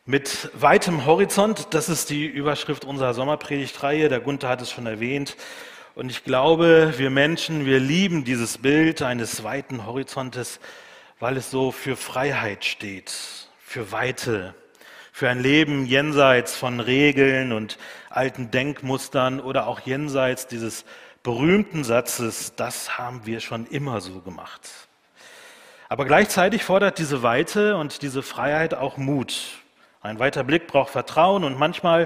Mit weitem Horizont, das ist die Überschrift unserer Sommerpredigtreihe. Der Gunther hat es schon erwähnt. Und ich glaube, wir Menschen, wir lieben dieses Bild eines weiten Horizontes, weil es so für Freiheit steht, für Weite, für ein Leben jenseits von Regeln und alten Denkmustern oder auch jenseits dieses berühmten Satzes, das haben wir schon immer so gemacht. Aber gleichzeitig fordert diese Weite und diese Freiheit auch Mut. Ein weiter Blick braucht Vertrauen und manchmal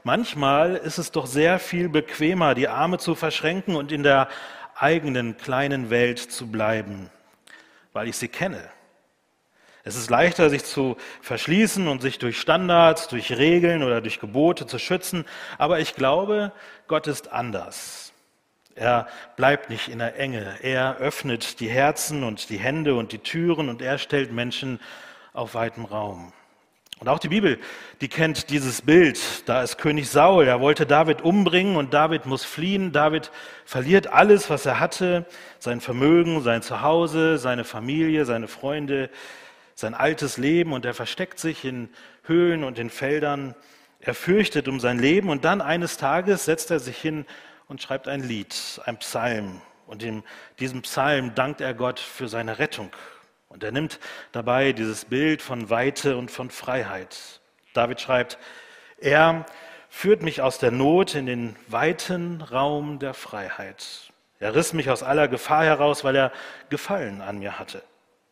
ist es doch sehr viel bequemer, die Arme zu verschränken und in der eigenen kleinen Welt zu bleiben, weil ich sie kenne. Es ist leichter, sich zu verschließen und sich durch Standards, durch Regeln oder durch Gebote zu schützen, aber ich glaube, Gott ist anders. Er bleibt nicht in der Enge, er öffnet die Herzen und die Hände und die Türen und er stellt Menschen auf weitem Raum. Und auch die Bibel, die kennt dieses Bild. Da ist König Saul, er wollte David umbringen und David muss fliehen. David verliert alles, was er hatte, sein Vermögen, sein Zuhause, seine Familie, seine Freunde, sein altes Leben und er versteckt sich in Höhlen und in Feldern. Er fürchtet um sein Leben und dann eines Tages setzt er sich hin und schreibt ein Lied, ein Psalm. Und in diesem Psalm dankt er Gott für seine Rettung. Und er nimmt dabei dieses Bild von Weite und von Freiheit. David schreibt, er führt mich aus der Not in den weiten Raum der Freiheit. Er riss mich aus aller Gefahr heraus, weil er Gefallen an mir hatte.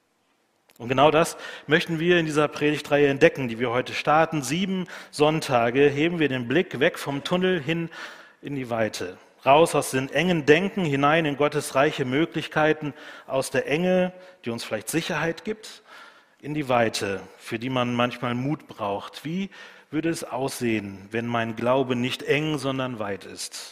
Und genau das möchten wir in dieser Predigtreihe entdecken, die wir heute starten. 7 Sonntage heben wir den Blick weg vom Tunnel hin in die Weite. Raus aus den engen Denken, hinein in Gottes reiche Möglichkeiten, aus der Enge, die uns vielleicht Sicherheit gibt, in die Weite, für die man manchmal Mut braucht. Wie würde es aussehen, wenn mein Glaube nicht eng, sondern weit ist?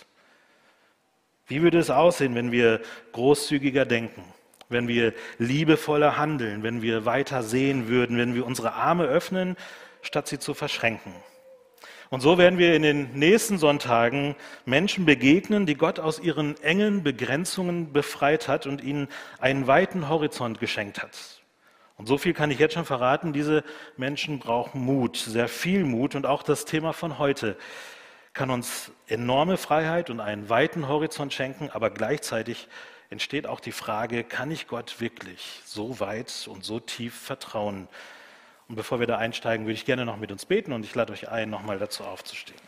Wie würde es aussehen, wenn wir großzügiger denken, wenn wir liebevoller handeln, wenn wir weiter sehen würden, wenn wir unsere Arme öffnen, statt sie zu verschränken? Und so werden wir in den nächsten Sonntagen Menschen begegnen, die Gott aus ihren engen Begrenzungen befreit hat und ihnen einen weiten Horizont geschenkt hat. Und so viel kann ich jetzt schon verraten, diese Menschen brauchen Mut, sehr viel Mut. Und auch das Thema von heute kann uns enorme Freiheit und einen weiten Horizont schenken, aber gleichzeitig entsteht auch die Frage, kann ich Gott wirklich so weit und so tief vertrauen? Und bevor wir da einsteigen, würde ich gerne noch mit uns beten und ich lade euch ein, nochmal dazu aufzustehen.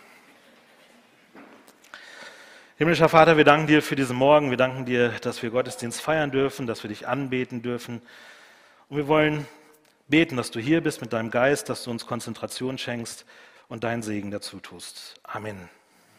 Himmlischer Vater, wir danken dir für diesen Morgen. Wir danken dir, dass wir Gottesdienst feiern dürfen, dass wir dich anbeten dürfen. Und wir wollen beten, dass du hier bist mit deinem Geist, dass du uns Konzentration schenkst und deinen Segen dazu tust. Amen.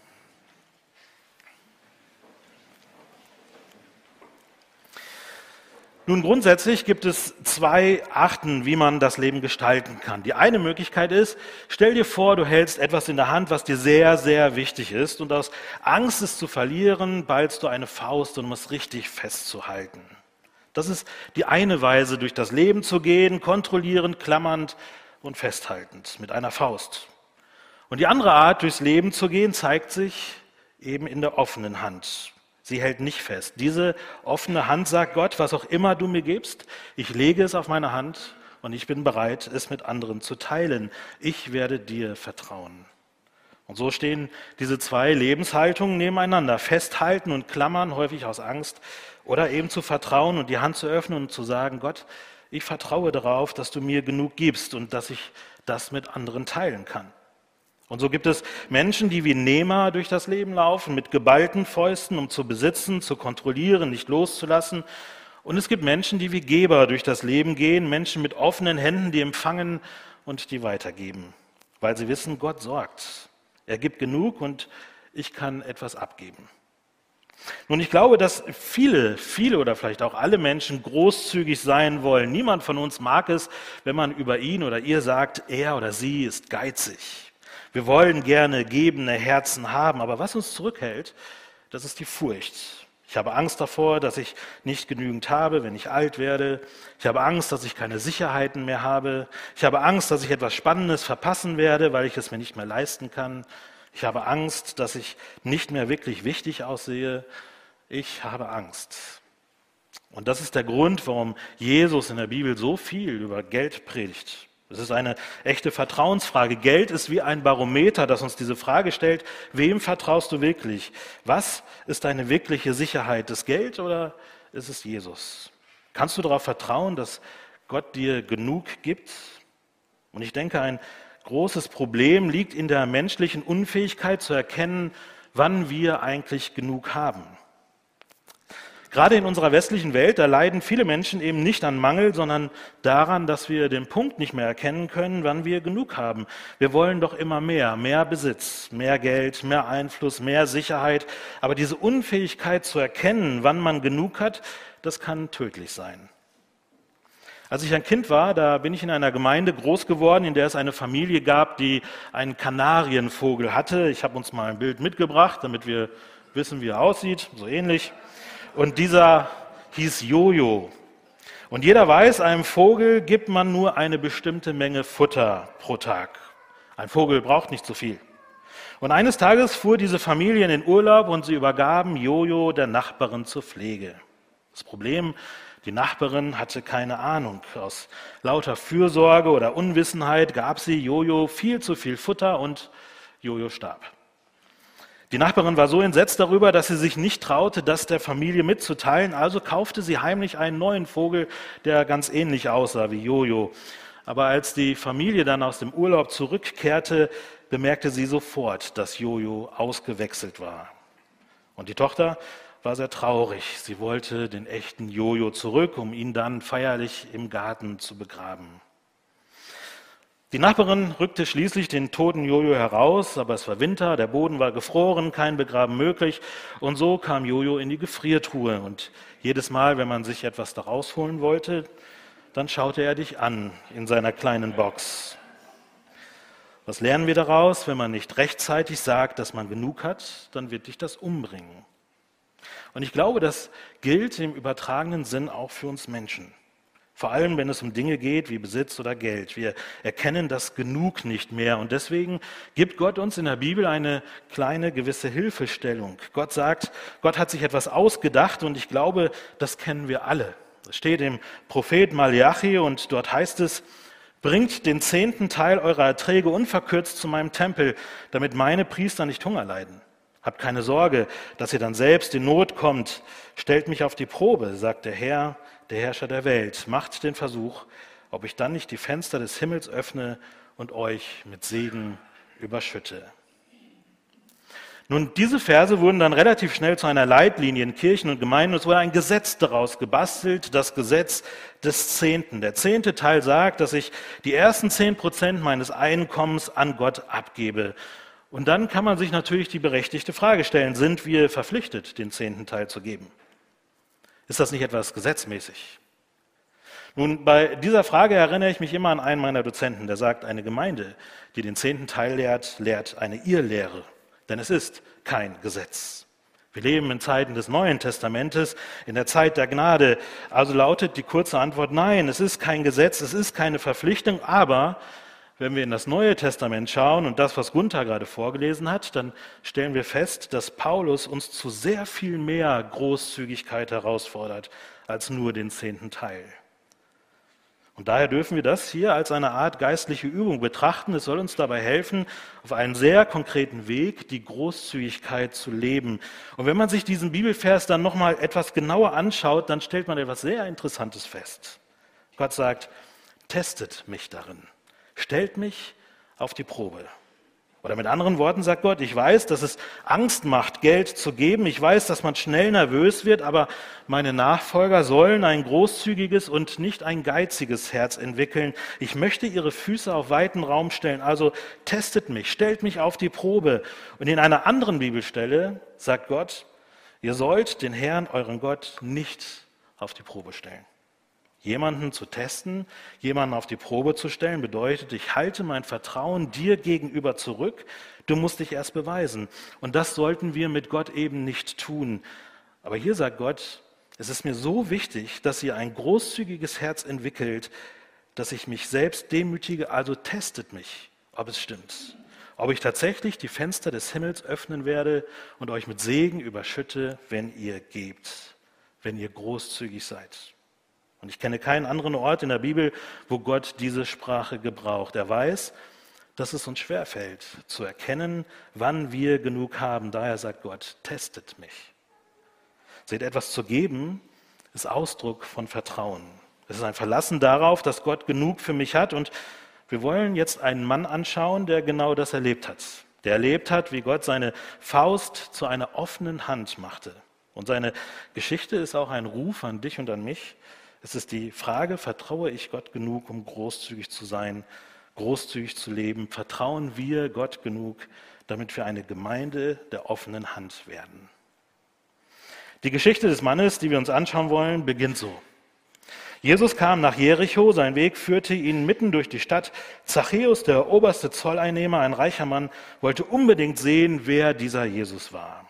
Nun, grundsätzlich gibt es 2 Arten, wie man das Leben gestalten kann. Die eine Möglichkeit ist, stell dir vor, du hältst etwas in der Hand, was dir sehr, sehr wichtig ist und aus Angst, es zu verlieren, ballst du eine Faust, um es richtig festzuhalten. Das ist die eine Weise, durch das Leben zu gehen, kontrollierend, klammernd und festhaltend, mit einer Faust. Und die andere Art, durchs Leben zu gehen, zeigt sich eben in der offenen Hand. Sie hält nicht fest. Diese offene Hand sagt Gott, was auch immer du mir gibst, ich lege es auf meine Hand und ich bin bereit, es mit anderen zu teilen. Ich werde dir vertrauen. Und so stehen diese 2 Lebenshaltungen nebeneinander. Festhalten und klammern, häufig aus Angst, oder eben zu vertrauen und die Hand zu öffnen und zu sagen, Gott, ich vertraue darauf, dass du mir genug gibst und dass ich das mit anderen teilen kann. Und so gibt es Menschen, die wie Nehmer durch das Leben laufen, mit geballten Fäusten, um zu besitzen, zu kontrollieren, nicht loszulassen. Und es gibt Menschen, die wie Geber durch das Leben gehen, Menschen mit offenen Händen, die empfangen und die weitergeben, weil sie wissen, Gott sorgt. Er gibt genug und ich kann etwas abgeben. Nun, ich glaube, dass viele oder vielleicht auch alle Menschen großzügig sein wollen. Niemand von uns mag es, wenn man über ihn oder ihr sagt, er oder sie ist geizig. Wir wollen gerne gebende Herzen haben, aber was uns zurückhält, das ist die Furcht. Ich habe Angst davor, dass ich nicht genügend habe, wenn ich alt werde. Ich habe Angst, dass ich keine Sicherheiten mehr habe. Ich habe Angst, dass ich etwas Spannendes verpassen werde, weil ich es mir nicht mehr leisten kann. Ich habe Angst, dass ich nicht mehr wirklich wichtig aussehe. Ich habe Angst. Und das ist der Grund, warum Jesus in der Bibel so viel über Geld predigt. Es ist eine echte Vertrauensfrage. Geld ist wie ein Barometer, das uns diese Frage stellt: Wem vertraust du wirklich? Was ist deine wirkliche Sicherheit? Das Geld oder ist es Jesus? Kannst du darauf vertrauen, dass Gott dir genug gibt? Und ich denke, ein großes Problem liegt in der menschlichen Unfähigkeit zu erkennen, wann wir eigentlich genug haben. Gerade in unserer westlichen Welt, da leiden viele Menschen eben nicht an Mangel, sondern daran, dass wir den Punkt nicht mehr erkennen können, wann wir genug haben. Wir wollen doch immer mehr Besitz, mehr Geld, mehr Einfluss, mehr Sicherheit. Aber diese Unfähigkeit zu erkennen, wann man genug hat, das kann tödlich sein. Als ich ein Kind war, da bin ich in einer Gemeinde groß geworden, in der es eine Familie gab, die einen Kanarienvogel hatte. Ich habe uns mal ein Bild mitgebracht, damit wir wissen, wie er aussieht, so ähnlich. Und dieser hieß Jojo. Und jeder weiß, einem Vogel gibt man nur eine bestimmte Menge Futter pro Tag. Ein Vogel braucht nicht so viel. Und eines Tages fuhr diese Familie in den Urlaub und sie übergaben Jojo der Nachbarin zur Pflege. Das Problem: Die Nachbarin hatte keine Ahnung. Aus lauter Fürsorge oder Unwissenheit gab sie Jojo viel zu viel Futter und Jojo starb. Die Nachbarin war so entsetzt darüber, dass sie sich nicht traute, das der Familie mitzuteilen. Also kaufte sie heimlich einen neuen Vogel, der ganz ähnlich aussah wie Jojo. Aber als die Familie dann aus dem Urlaub zurückkehrte, bemerkte sie sofort, dass Jojo ausgewechselt war. Und die Tochter war sehr traurig. Sie wollte den echten Jojo zurück, um ihn dann feierlich im Garten zu begraben. Die Nachbarin rückte schließlich den toten Jojo heraus, aber es war Winter, der Boden war gefroren, kein Begraben möglich. Und so kam Jojo in die Gefriertruhe. Und jedes Mal, wenn man sich etwas daraus holen wollte, dann schaute er dich an in seiner kleinen Box. Was lernen wir daraus? Wenn man nicht rechtzeitig sagt, dass man genug hat, dann wird dich das umbringen. Und ich glaube, das gilt im übertragenen Sinn auch für uns Menschen. Vor allem, wenn es um Dinge geht wie Besitz oder Geld. Wir erkennen das Genug nicht mehr. Und deswegen gibt Gott uns in der Bibel eine kleine gewisse Hilfestellung. Gott sagt, Gott hat sich etwas ausgedacht und ich glaube, das kennen wir alle. Das steht im Prophet Malachi und dort heißt es: Bringt den 10. Teil eurer Erträge unverkürzt zu meinem Tempel, damit meine Priester nicht Hunger leiden. Habt keine Sorge, dass ihr dann selbst in Not kommt. Stellt mich auf die Probe, sagt der Herr, der Herrscher der Welt. Macht den Versuch, ob ich dann nicht die Fenster des Himmels öffne und euch mit Segen überschütte. Nun, diese Verse wurden dann relativ schnell zu einer Leitlinie in Kirchen und Gemeinden. Es wurde ein Gesetz daraus gebastelt, das Gesetz des Zehnten. Der 10. Teil sagt, dass ich die ersten 10% meines Einkommens an Gott abgebe. Und dann kann man sich natürlich die berechtigte Frage stellen: Sind wir verpflichtet, den 10. Teil zu geben? Ist das nicht etwas gesetzmäßig? Nun, bei dieser Frage erinnere ich mich immer an einen meiner Dozenten, der sagt, eine Gemeinde, die den 10. Teil lehrt, lehrt eine Irrlehre, denn es ist kein Gesetz. Wir leben in Zeiten des Neuen Testamentes, in der Zeit der Gnade. Also lautet die kurze Antwort: Nein, es ist kein Gesetz, es ist keine Verpflichtung, aber wenn wir in das Neue Testament schauen und das, was Gunther gerade vorgelesen hat, dann stellen wir fest, dass Paulus uns zu sehr viel mehr Großzügigkeit herausfordert als nur den 10. Teil. Und daher dürfen wir das hier als eine Art geistliche Übung betrachten. Es soll uns dabei helfen, auf einen sehr konkreten Weg die Großzügigkeit zu leben. Und wenn man sich diesen Bibelvers dann nochmal etwas genauer anschaut, dann stellt man etwas sehr Interessantes fest. Gott sagt: Testet mich darin. Stellt mich auf die Probe. Oder mit anderen Worten sagt Gott: Ich weiß, dass es Angst macht, Geld zu geben. Ich weiß, dass man schnell nervös wird, aber meine Nachfolger sollen ein großzügiges und nicht ein geiziges Herz entwickeln. Ich möchte ihre Füße auf weiten Raum stellen. Also testet mich, stellt mich auf die Probe. Und in einer anderen Bibelstelle sagt Gott: Ihr sollt den Herrn, euren Gott, nicht auf die Probe stellen. Jemanden zu testen, jemanden auf die Probe zu stellen, bedeutet, ich halte mein Vertrauen dir gegenüber zurück, du musst dich erst beweisen. Und das sollten wir mit Gott eben nicht tun. Aber hier sagt Gott: Es ist mir so wichtig, dass ihr ein großzügiges Herz entwickelt, dass ich mich selbst demütige, also testet mich, ob es stimmt. Ob ich tatsächlich die Fenster des Himmels öffnen werde und euch mit Segen überschütte, wenn ihr gebt, wenn ihr großzügig seid. Und ich kenne keinen anderen Ort in der Bibel, wo Gott diese Sprache gebraucht. Er weiß, dass es uns schwerfällt, zu erkennen, wann wir genug haben. Daher sagt Gott, testet mich. Seht, etwas zu geben, ist Ausdruck von Vertrauen. Es ist ein Verlassen darauf, dass Gott genug für mich hat. Und wir wollen jetzt einen Mann anschauen, der genau das erlebt hat. Der erlebt hat, wie Gott seine Faust zu einer offenen Hand machte. Und seine Geschichte ist auch ein Ruf an dich und an mich. Es ist die Frage, vertraue ich Gott genug, um großzügig zu sein, großzügig zu leben? Vertrauen wir Gott genug, damit wir eine Gemeinde der offenen Hand werden? Die Geschichte des Mannes, die wir uns anschauen wollen, beginnt so. Jesus kam nach Jericho, sein Weg führte ihn mitten durch die Stadt. Zachäus, der oberste Zolleinnehmer, ein reicher Mann, wollte unbedingt sehen, wer dieser Jesus war.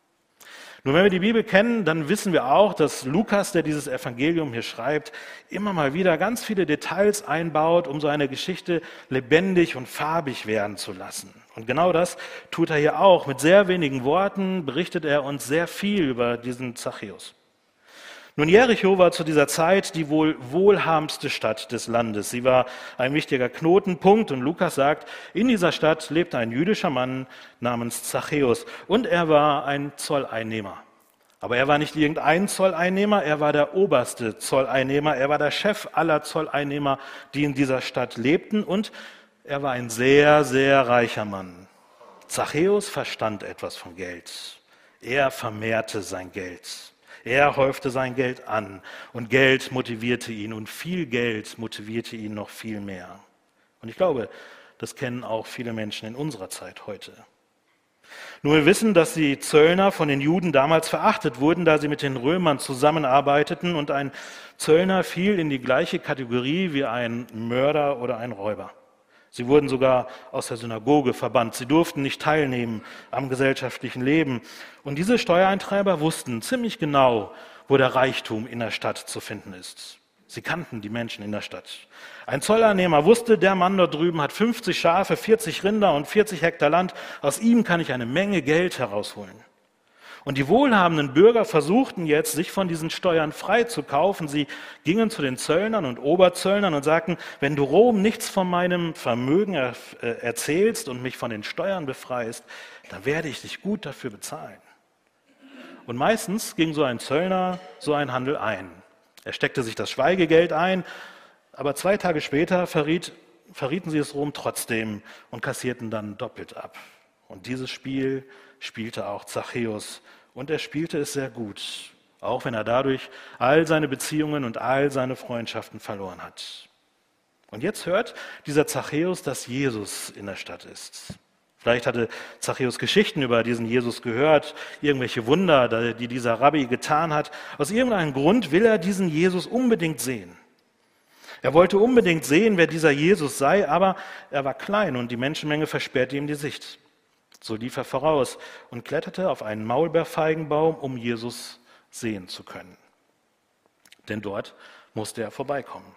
Nun, wenn wir die Bibel kennen, dann wissen wir auch, dass Lukas, der dieses Evangelium hier schreibt, immer mal wieder ganz viele Details einbaut, um so eine Geschichte lebendig und farbig werden zu lassen. Und genau das tut er hier auch. Mit sehr wenigen Worten berichtet er uns sehr viel über diesen Zachäus. Nun, Jericho war zu dieser Zeit die wohl wohlhabendste Stadt des Landes. Sie war ein wichtiger Knotenpunkt und Lukas sagt, in dieser Stadt lebte ein jüdischer Mann namens Zachäus und er war ein Zolleinnehmer. Aber er war nicht irgendein Zolleinnehmer, er war der oberste Zolleinnehmer, er war der Chef aller Zolleinnehmer, die in dieser Stadt lebten und er war ein sehr, sehr reicher Mann. Zachäus verstand etwas von Geld. Er vermehrte sein Geld. Er häufte sein Geld an und Geld motivierte ihn und viel Geld motivierte ihn noch viel mehr. Und ich glaube, das kennen auch viele Menschen in unserer Zeit heute. Nur wir wissen, dass die Zöllner von den Juden damals verachtet wurden, da sie mit den Römern zusammenarbeiteten und ein Zöllner fiel in die gleiche Kategorie wie ein Mörder oder ein Räuber. Sie wurden sogar aus der Synagoge verbannt. Sie durften nicht teilnehmen am gesellschaftlichen Leben. Und diese Steuereintreiber wussten ziemlich genau, wo der Reichtum in der Stadt zu finden ist. Sie kannten die Menschen in der Stadt. Ein Zolleinnehmer wusste, der Mann dort drüben hat 50 Schafe, 40 Rinder und 40 Hektar Land. Aus ihm kann ich eine Menge Geld herausholen. Und die wohlhabenden Bürger versuchten jetzt, sich von diesen Steuern frei zu kaufen. Sie gingen zu den Zöllnern und Oberzöllnern und sagten, wenn du Rom nichts von meinem Vermögen erzählst und mich von den Steuern befreist, dann werde ich dich gut dafür bezahlen. Und meistens ging so ein Zöllner so einen Handel ein. Er steckte sich das Schweigegeld ein, aber 2 Tage später verrieten sie es Rom trotzdem und kassierten dann doppelt ab. Und dieses Spiel spielte auch Zachäus und er spielte es sehr gut, auch wenn er dadurch all seine Beziehungen und all seine Freundschaften verloren hat. Und jetzt hört dieser Zachäus, dass Jesus in der Stadt ist. Vielleicht hatte Zachäus Geschichten über diesen Jesus gehört, irgendwelche Wunder, die dieser Rabbi getan hat. Aus irgendeinem Grund will er diesen Jesus unbedingt sehen. Er wollte unbedingt sehen, wer dieser Jesus sei, aber er war klein und die Menschenmenge versperrte ihm die Sicht. So lief er voraus und kletterte auf einen Maulbeerfeigenbaum, um Jesus sehen zu können. Denn dort musste er vorbeikommen.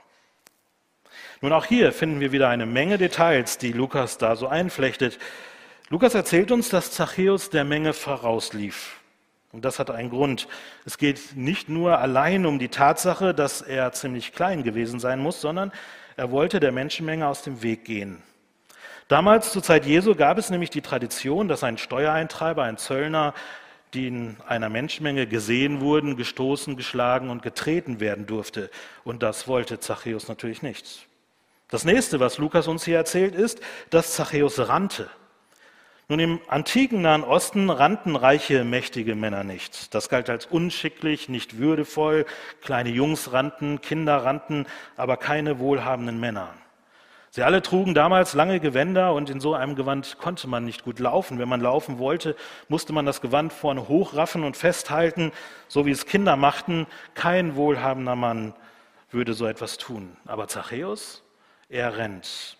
Nun, auch hier finden wir wieder eine Menge Details, die Lukas da so einflechtet. Lukas erzählt uns, dass Zachäus der Menge vorauslief. Und das hat einen Grund. Es geht nicht nur allein um die Tatsache, dass er ziemlich klein gewesen sein muss, sondern er wollte der Menschenmenge aus dem Weg gehen. Damals, zur Zeit Jesu, gab es nämlich die Tradition, dass ein Steuereintreiber, ein Zöllner, die in einer Menschenmenge gesehen wurden, gestoßen, geschlagen und getreten werden durfte. Und das wollte Zachäus natürlich nicht. Das nächste, was Lukas uns hier erzählt, ist, dass Zachäus rannte. Nun, im antiken Nahen Osten rannten reiche, mächtige Männer nicht. Das galt als unschicklich, nicht würdevoll. Kleine Jungs rannten, Kinder rannten, aber keine wohlhabenden Männer. Sie alle trugen damals lange Gewänder und in so einem Gewand konnte man nicht gut laufen. Wenn man laufen wollte, musste man das Gewand vorne hochraffen und festhalten, so wie es Kinder machten. Kein wohlhabender Mann würde so etwas tun. Aber Zachäus, er rennt.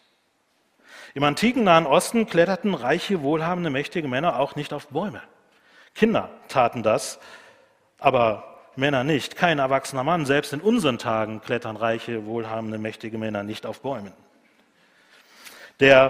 Im antiken Nahen Osten kletterten reiche, wohlhabende, mächtige Männer auch nicht auf Bäume. Kinder taten das, aber Männer nicht. Kein erwachsener Mann, selbst in unseren Tagen klettern reiche, wohlhabende, mächtige Männer nicht auf Bäumen. Der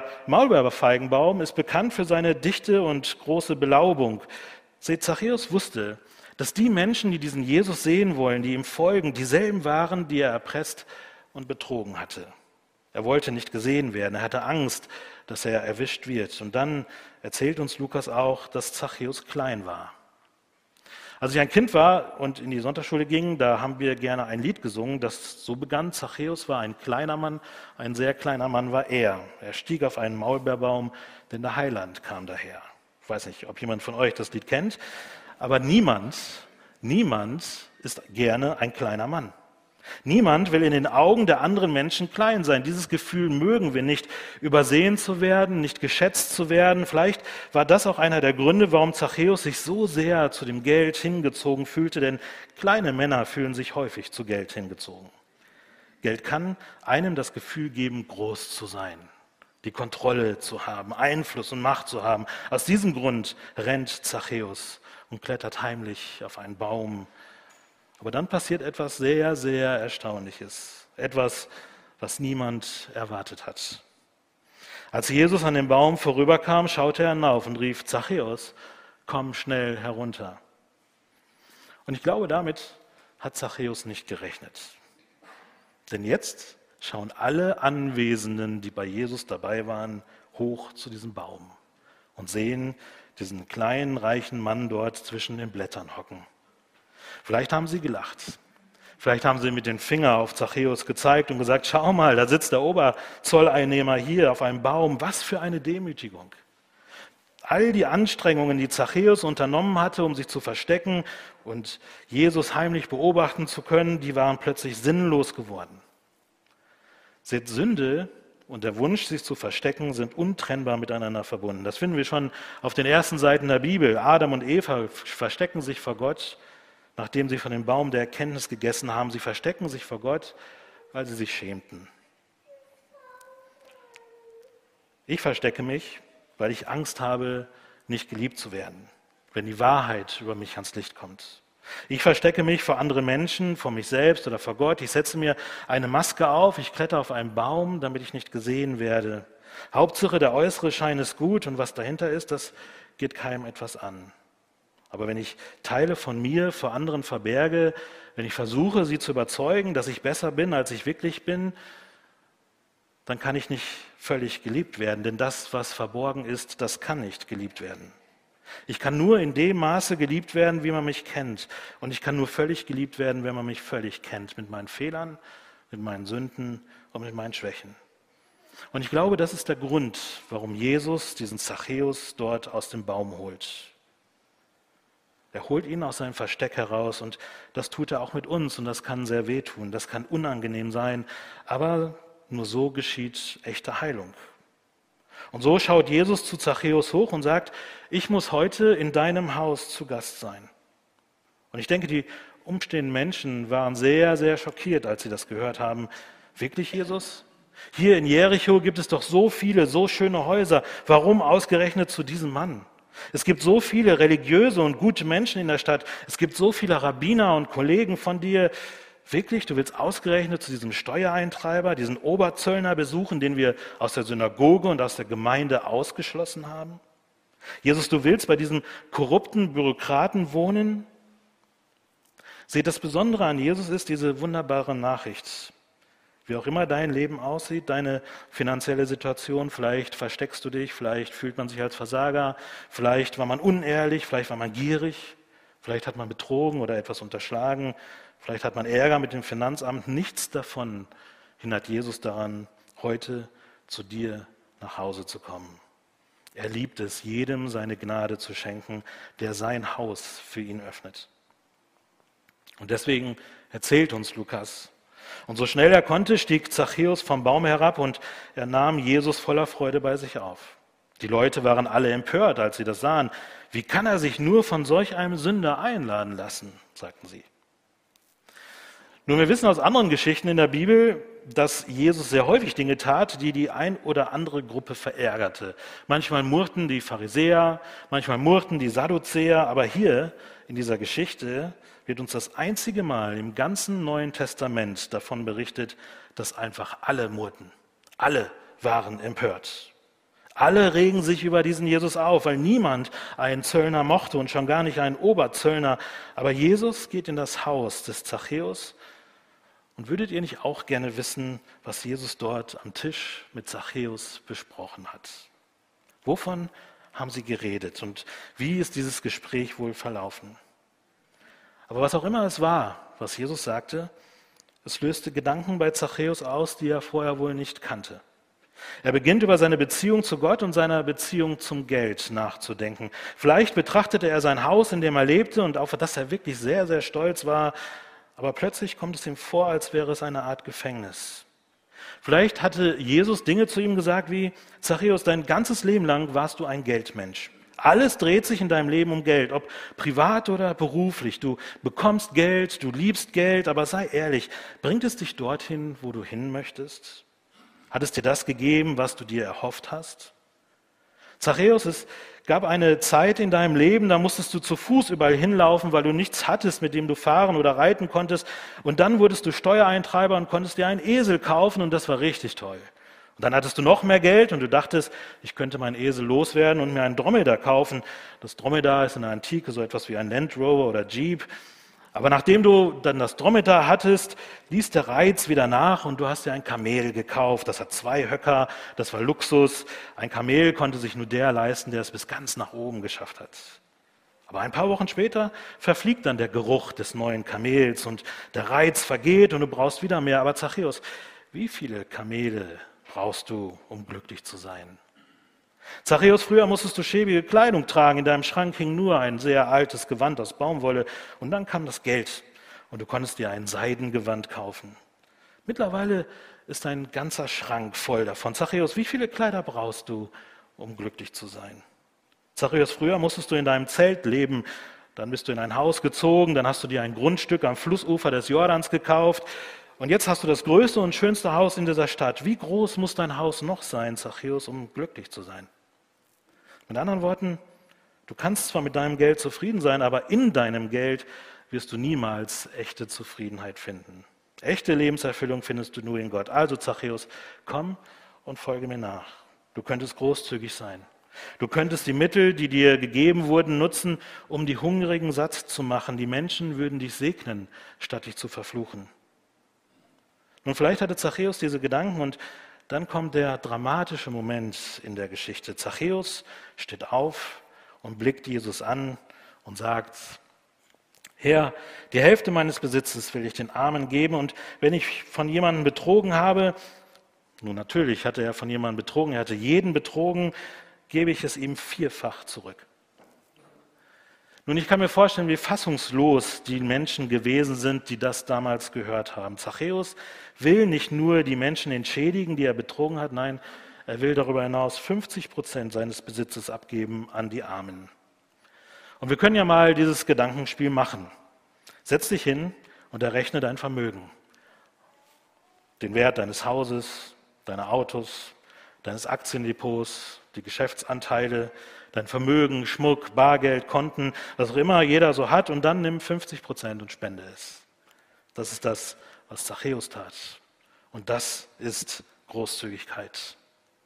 Maulbeerfeigenbaum ist bekannt für seine dichte und große Belaubung. Zachäus wusste, Dass die Menschen, die diesen Jesus sehen wollen, die ihm folgen, dieselben waren, die er erpresst und betrogen hatte. Er wollte nicht gesehen werden, er hatte Angst, dass er erwischt wird. Und dann erzählt uns Lukas auch, dass Zachäus klein war. Als ich ein Kind war und in die Sonntagsschule ging, da haben wir gerne ein Lied gesungen, das so begann: Zachäus war ein kleiner Mann, ein sehr kleiner Mann war er. Er stieg auf einen Maulbeerbaum, denn der Heiland kam daher. Ich weiß nicht, ob jemand von euch das Lied kennt, aber niemand ist gerne ein kleiner Mann. Niemand will in den Augen der anderen Menschen klein sein. Dieses Gefühl mögen wir nicht, übersehen zu werden, nicht geschätzt zu werden. Vielleicht war das auch einer der Gründe, warum Zachäus sich so sehr zu dem Geld hingezogen fühlte, denn kleine Männer fühlen sich häufig zu Geld hingezogen. Geld kann einem das Gefühl geben, groß zu sein, die Kontrolle zu haben, Einfluss und Macht zu haben. Aus diesem Grund rennt Zachäus und klettert heimlich auf einen Baum. Aber dann passiert etwas sehr, sehr Erstaunliches. Etwas, was niemand erwartet hat. Als Jesus an dem Baum vorüberkam, schaute er hinauf und rief: Zachäus, komm schnell herunter. Und ich glaube, damit hat Zachäus nicht gerechnet. Denn jetzt schauen alle Anwesenden, die bei Jesus dabei waren, hoch zu diesem Baum und sehen diesen kleinen, reichen Mann dort zwischen den Blättern hocken. Vielleicht haben sie gelacht. Vielleicht haben sie mit dem Finger auf Zachäus gezeigt und gesagt: Schau mal, da sitzt der Oberzolleinnehmer hier auf einem Baum. Was für eine Demütigung. All die Anstrengungen, die Zachäus unternommen hatte, um sich zu verstecken und Jesus heimlich beobachten zu können, die waren plötzlich sinnlos geworden. Sünde und der Wunsch, sich zu verstecken, sind untrennbar miteinander verbunden. Das finden wir schon auf den ersten Seiten der Bibel. Adam und Eva verstecken sich vor Gott, nachdem sie von dem Baum der Erkenntnis gegessen haben. Sie verstecken sich vor Gott, weil sie sich schämten. Ich verstecke mich, weil ich Angst habe, nicht geliebt zu werden, wenn die Wahrheit über mich ans Licht kommt. Ich verstecke mich vor anderen Menschen, vor mich selbst oder vor Gott. Ich setze mir eine Maske auf, ich kletter auf einen Baum, damit ich nicht gesehen werde. Hauptsache, der äußere Schein ist gut und was dahinter ist, das geht keinem etwas an. Aber wenn ich Teile von mir vor anderen verberge, wenn ich versuche, sie zu überzeugen, dass ich besser bin, als ich wirklich bin, dann kann ich nicht völlig geliebt werden. Denn das, was verborgen ist, das kann nicht geliebt werden. Ich kann nur in dem Maße geliebt werden, wie man mich kennt. Und ich kann nur völlig geliebt werden, wenn man mich völlig kennt. Mit meinen Fehlern, mit meinen Sünden und mit meinen Schwächen. Und ich glaube, das ist der Grund, warum Jesus diesen Zachäus dort aus dem Baum holt. Er holt ihn aus seinem Versteck heraus und das tut er auch mit uns und das kann sehr wehtun, das kann unangenehm sein, aber nur so geschieht echte Heilung. Und so schaut Jesus zu Zachäus hoch und sagt: Ich muss heute in deinem Haus zu Gast sein. Und ich denke, die umstehenden Menschen waren sehr, sehr schockiert, als sie das gehört haben. Wirklich, Jesus? Hier in Jericho gibt es doch so viele, so schöne Häuser. Warum ausgerechnet zu diesem Mann? Es gibt so viele religiöse und gute Menschen in der Stadt. Es gibt so viele Rabbiner und Kollegen von dir. Wirklich, du willst ausgerechnet zu diesem Steuereintreiber, diesen Oberzöllner besuchen, den wir aus der Synagoge und aus der Gemeinde ausgeschlossen haben? Jesus, du willst bei diesem korrupten Bürokraten wohnen? Seht, das Besondere an Jesus ist diese wunderbare Nachricht. Wie auch immer dein Leben aussieht, deine finanzielle Situation, vielleicht versteckst du dich, vielleicht fühlt man sich als Versager, vielleicht war man unehrlich, vielleicht war man gierig, vielleicht hat man betrogen oder etwas unterschlagen, vielleicht hat man Ärger mit dem Finanzamt. Nichts davon hindert Jesus daran, heute zu dir nach Hause zu kommen. Er liebt es, jedem seine Gnade zu schenken, der sein Haus für ihn öffnet. Und deswegen erzählt uns Lukas: Und so schnell er konnte, stieg Zachäus vom Baum herab und er nahm Jesus voller Freude bei sich auf. Die Leute waren alle empört, als sie das sahen. Wie kann er sich nur von solch einem Sünder einladen lassen, sagten sie. Nun, wir wissen aus anderen Geschichten in der Bibel, dass Jesus sehr häufig Dinge tat, die die ein oder andere Gruppe verärgerte. Manchmal murrten die Pharisäer, manchmal murrten die Sadduzäer, aber hier in dieser Geschichte wird uns das einzige Mal im ganzen Neuen Testament davon berichtet, dass einfach alle murrten. Alle waren empört. Alle regen sich über diesen Jesus auf, weil niemand einen Zöllner mochte und schon gar nicht einen Oberzöllner. Aber Jesus geht in das Haus des Zachäus. Und würdet ihr nicht auch gerne wissen, was Jesus dort am Tisch mit Zachäus besprochen hat? Wovon haben sie geredet und wie ist dieses Gespräch wohl verlaufen? Aber was auch immer es war, was Jesus sagte, es löste Gedanken bei Zachäus aus, die er vorher wohl nicht kannte. Er beginnt über seine Beziehung zu Gott und seine Beziehung zum Geld nachzudenken. Vielleicht betrachtete er sein Haus, in dem er lebte und auf das er wirklich sehr, sehr stolz war, aber plötzlich kommt es ihm vor, als wäre es eine Art Gefängnis. Vielleicht hatte Jesus Dinge zu ihm gesagt wie: Zachäus, dein ganzes Leben lang warst du ein Geldmensch. Alles dreht sich in deinem Leben um Geld, ob privat oder beruflich. Du bekommst Geld, du liebst Geld, aber sei ehrlich, bringt es dich dorthin, wo du hin möchtest? Hat es dir das gegeben, was du dir erhofft hast? Zachäus, es gab eine Zeit in deinem Leben, da musstest du zu Fuß überall hinlaufen, weil du nichts hattest, mit dem du fahren oder reiten konntest. Und dann wurdest du Steuereintreiber und konntest dir einen Esel kaufen und das war richtig toll. Und dann hattest du noch mehr Geld und du dachtest, ich könnte meinen Esel loswerden und mir einen Dromedar kaufen. Das Dromedar ist in der Antike so etwas wie ein Land Rover oder Jeep. Aber nachdem du dann das Dromedar hattest, ließ der Reiz wieder nach und du hast dir ein Kamel gekauft. Das hat 2 Höcker, das war Luxus. Ein Kamel konnte sich nur der leisten, der es bis ganz nach oben geschafft hat. Aber ein paar Wochen später verfliegt dann der Geruch des neuen Kamels und der Reiz vergeht und du brauchst wieder mehr. Aber Zachäus, wie viele Kamele brauchst du, um glücklich zu sein? Zachäus, früher musstest du schäbige Kleidung tragen, in deinem Schrank hing nur ein sehr altes Gewand aus Baumwolle und dann kam das Geld und du konntest dir ein Seidengewand kaufen. Mittlerweile ist ein ganzer Schrank voll davon. Zachäus, wie viele Kleider brauchst du, um glücklich zu sein? Zachäus, früher musstest du in deinem Zelt leben, dann bist du in ein Haus gezogen, dann hast du dir ein Grundstück am Flussufer des Jordans gekauft und jetzt hast du das größte und schönste Haus in dieser Stadt. Wie groß muss dein Haus noch sein, Zachäus, um glücklich zu sein? Mit anderen Worten, du kannst zwar mit deinem Geld zufrieden sein, aber in deinem Geld wirst du niemals echte Zufriedenheit finden. Echte Lebenserfüllung findest du nur in Gott. Also Zachäus, komm und folge mir nach. Du könntest großzügig sein. Du könntest die Mittel, die dir gegeben wurden, nutzen, um die Hungrigen satt zu machen. Die Menschen würden dich segnen, statt dich zu verfluchen. Nun, vielleicht hatte Zachäus diese Gedanken und dann kommt der dramatische Moment in der Geschichte. Zachäus steht auf und blickt Jesus an und sagt: Herr, die Hälfte meines Besitzes will ich den Armen geben und wenn ich von jemandem betrogen habe, nun natürlich hatte er von jemandem betrogen, er hatte jeden betrogen, gebe ich es ihm 4-fach zurück. Nun, ich kann mir vorstellen, wie fassungslos die Menschen gewesen sind, die das damals gehört haben. Zachäus will nicht nur die Menschen entschädigen, die er betrogen hat, nein, er will darüber hinaus 50% seines Besitzes abgeben an die Armen. Und wir können ja mal dieses Gedankenspiel machen. Setz dich hin und errechne dein Vermögen. Den Wert deines Hauses, deiner Autos, deines Aktiendepots, die Geschäftsanteile, dein Vermögen, Schmuck, Bargeld, Konten, was auch immer jeder so hat, und dann nimm 50% und spende es. Das ist das, was Zachäus tat. Und das ist Großzügigkeit.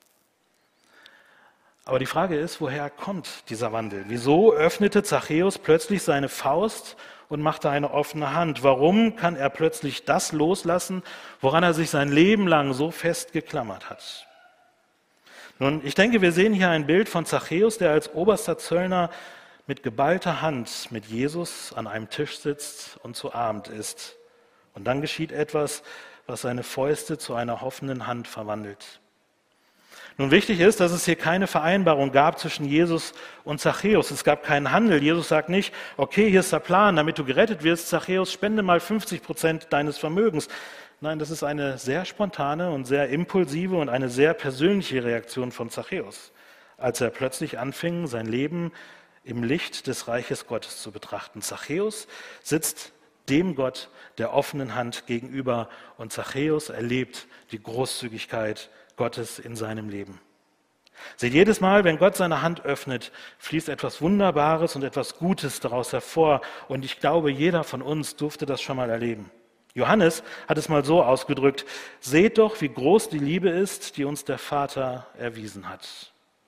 Aber die Frage ist, woher kommt dieser Wandel? Wieso öffnete Zachäus plötzlich seine Faust und machte eine offene Hand? Warum kann er plötzlich das loslassen, woran er sich sein Leben lang so fest geklammert hat? Nun, ich denke, wir sehen hier ein Bild von Zachäus, der als oberster Zöllner mit geballter Hand mit Jesus an einem Tisch sitzt und zu Abend isst. Und dann geschieht etwas, was seine Fäuste zu einer hoffenden Hand verwandelt. Nun, wichtig ist, dass es hier keine Vereinbarung gab zwischen Jesus und Zachäus. Es gab keinen Handel. Jesus sagt nicht: Okay, hier ist der Plan, damit du gerettet wirst, Zachäus, spende mal 50% deines Vermögens. Nein, das ist eine sehr spontane und sehr impulsive und eine sehr persönliche Reaktion von Zachäus, als er plötzlich anfing, sein Leben im Licht des Reiches Gottes zu betrachten. Zachäus sitzt dem Gott der offenen Hand gegenüber und Zachäus erlebt die Großzügigkeit Gottes in seinem Leben. Seht, jedes Mal, wenn Gott seine Hand öffnet, fließt etwas Wunderbares und etwas Gutes daraus hervor. Und ich glaube, jeder von uns durfte das schon mal erleben. Johannes hat es mal so ausgedrückt: Seht doch, wie groß die Liebe ist, die uns der Vater erwiesen hat.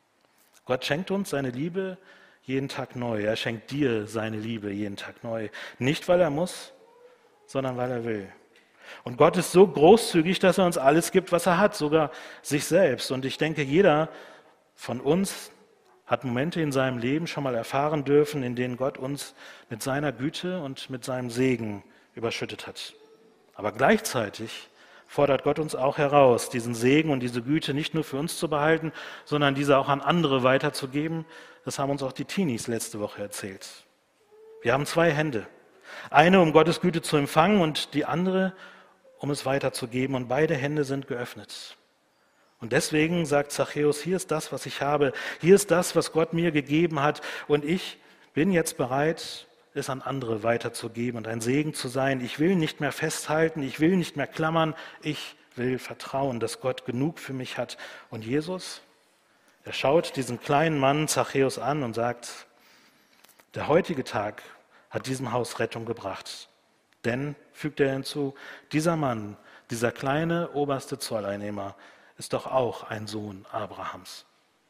Gott schenkt uns seine Liebe jeden Tag neu. Er schenkt dir seine Liebe jeden Tag neu. Nicht, weil er muss, sondern weil er will. Und Gott ist so großzügig, dass er uns alles gibt, was er hat, sogar sich selbst. Und ich denke, jeder von uns hat Momente in seinem Leben schon mal erfahren dürfen, in denen Gott uns mit seiner Güte und mit seinem Segen überschüttet hat. Aber gleichzeitig fordert Gott uns auch heraus, diesen Segen und diese Güte nicht nur für uns zu behalten, sondern diese auch an andere weiterzugeben. Das haben uns auch die Teenies letzte Woche erzählt. Wir haben zwei Hände. Eine, um Gottes Güte zu empfangen, und die andere, um es weiterzugeben. Und beide Hände sind geöffnet. Und deswegen sagt Zachäus, hier ist das, was ich habe. Hier ist das, was Gott mir gegeben hat. Und ich bin jetzt bereit, es an andere weiterzugeben und ein Segen zu sein. Ich will nicht mehr festhalten, ich will nicht mehr klammern. Ich will vertrauen, dass Gott genug für mich hat. Und Jesus, er schaut diesen kleinen Mann Zachäus an und sagt, der heutige Tag hat diesem Haus Rettung gebracht. Denn, fügt er hinzu, dieser Mann, dieser kleine oberste Zolleinnehmer, ist doch auch ein Sohn Abrahams.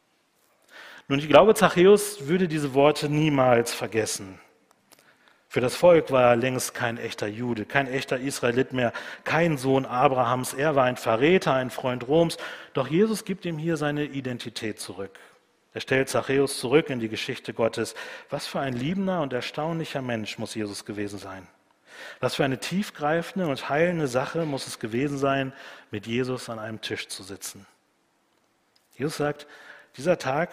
Nun, ich glaube, Zachäus würde diese Worte niemals vergessen. Für das Volk war er längst kein echter Jude, kein echter Israelit mehr, kein Sohn Abrahams. Er war ein Verräter, ein Freund Roms. Doch Jesus gibt ihm hier seine Identität zurück. Er stellt Zachäus zurück in die Geschichte Gottes. Was für ein liebender und erstaunlicher Mensch muss Jesus gewesen sein. Was für eine tiefgreifende und heilende Sache muss es gewesen sein, mit Jesus an einem Tisch zu sitzen. Jesus sagt, dieser Tag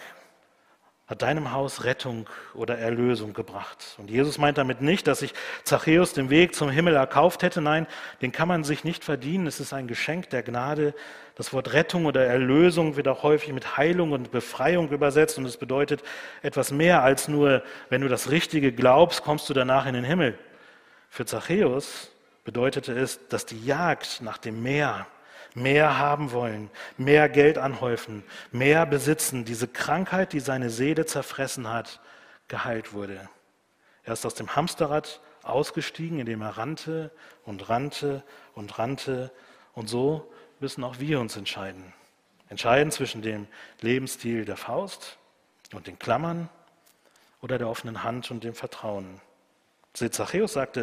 hat deinem Haus Rettung oder Erlösung gebracht. Und Jesus meint damit nicht, dass sich Zachäus den Weg zum Himmel erkauft hätte. Nein, den kann man sich nicht verdienen. Es ist ein Geschenk der Gnade. Das Wort Rettung oder Erlösung wird auch häufig mit Heilung und Befreiung übersetzt. Und es bedeutet etwas mehr als nur, wenn du das Richtige glaubst, kommst du danach in den Himmel. Für Zachäus bedeutete es, dass die Jagd nach dem mehr haben wollen, mehr Geld anhäufen, mehr besitzen, diese Krankheit, die seine Seele zerfressen hat, geheilt wurde. Er ist aus dem Hamsterrad ausgestiegen, indem er rannte und rannte und rannte. Und so müssen auch wir uns entscheiden. Entscheiden zwischen dem Lebensstil der Faust und den Klammern oder der offenen Hand und dem Vertrauen. Zachäus sagte,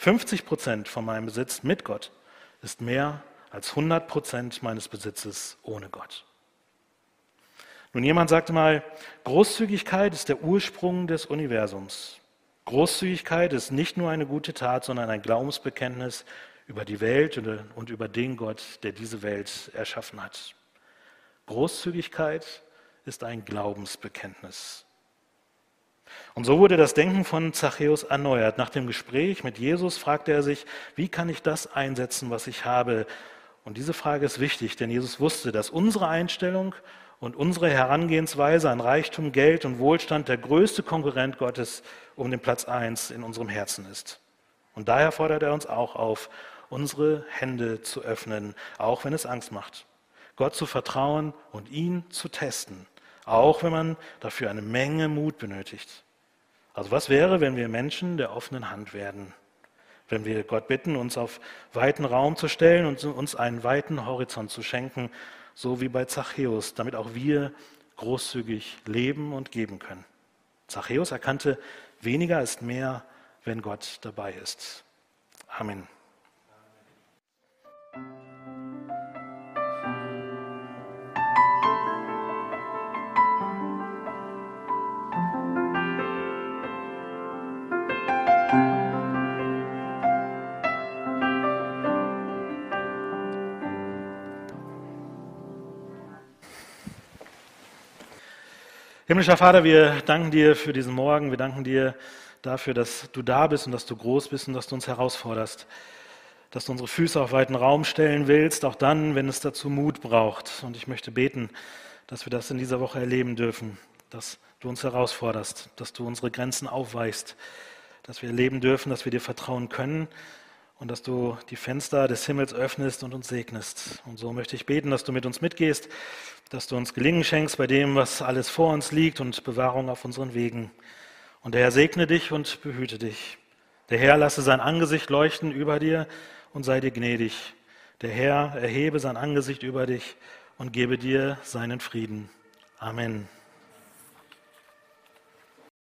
50% von meinem Besitz mit Gott ist mehr als 100% meines Besitzes ohne Gott. Nun, jemand sagte mal, Großzügigkeit ist der Ursprung des Universums. Großzügigkeit ist nicht nur eine gute Tat, sondern ein Glaubensbekenntnis über die Welt und über den Gott, der diese Welt erschaffen hat. Großzügigkeit ist ein Glaubensbekenntnis. Und so wurde das Denken von Zachäus erneuert. Nach dem Gespräch mit Jesus fragte er sich, wie kann ich das einsetzen, was ich habe? Und diese Frage ist wichtig, denn Jesus wusste, dass unsere Einstellung und unsere Herangehensweise an Reichtum, Geld und Wohlstand der größte Konkurrent Gottes um den Platz 1 in unserem Herzen ist. Und daher fordert er uns auch auf, unsere Hände zu öffnen, auch wenn es Angst macht. Gott zu vertrauen und ihn zu testen, auch wenn man dafür eine Menge Mut benötigt. Also was wäre, wenn wir Menschen der offenen Hand werden? Wenn wir Gott bitten, uns auf weiten Raum zu stellen und uns einen weiten Horizont zu schenken, so wie bei Zachäus, damit auch wir großzügig leben und geben können. Zachäus erkannte, weniger ist mehr, wenn Gott dabei ist. Amen. Himmlischer Vater, wir danken dir für diesen Morgen. Wir danken dir dafür, dass du da bist und dass du groß bist und dass du uns herausforderst. Dass du unsere Füße auf weiten Raum stellen willst, auch dann, wenn es dazu Mut braucht. Und ich möchte beten, dass wir das in dieser Woche erleben dürfen. Dass du uns herausforderst, dass du unsere Grenzen aufweichst. Dass wir erleben dürfen, dass wir dir vertrauen können. Und dass du die Fenster des Himmels öffnest und uns segnest. Und so möchte ich beten, dass du mit uns mitgehst, dass du uns Gelingen schenkst bei dem, was alles vor uns liegt und Bewahrung auf unseren Wegen. Und der Herr segne dich und behüte dich. Der Herr lasse sein Angesicht leuchten über dir und sei dir gnädig. Der Herr erhebe sein Angesicht über dich und gebe dir seinen Frieden. Amen.